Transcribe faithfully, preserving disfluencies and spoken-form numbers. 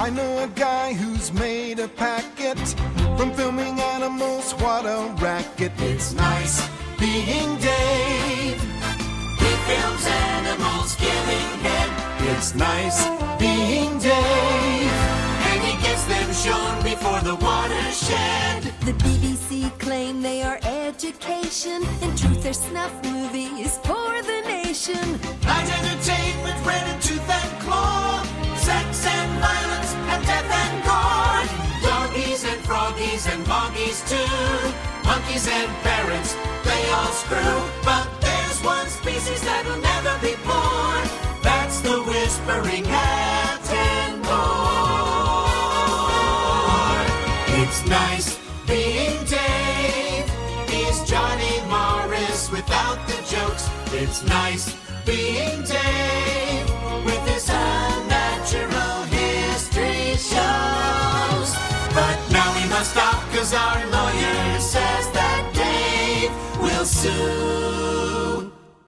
I know a guy who's made a packet from filming animals, what a racket. It's nice being Dave. He films animals giving head. It's nice being Dave. And he gets them shown before the watershed. The B B C claim they are education. In truth, they're snuff movies for the nation. Light entertainment, red and tooth and claw. Sex and violence and death and gore. Doggies and froggies and moggies too. Monkeys and parrots, they all screw. But there's one species that'll never be born. That's the whispering hat and more. It's nice being Dave. He's Johnny Morris without the jokes. It's nice being Dave with his unnatural history shows. But now we must stop, cause our lawyer says that Dave will sue.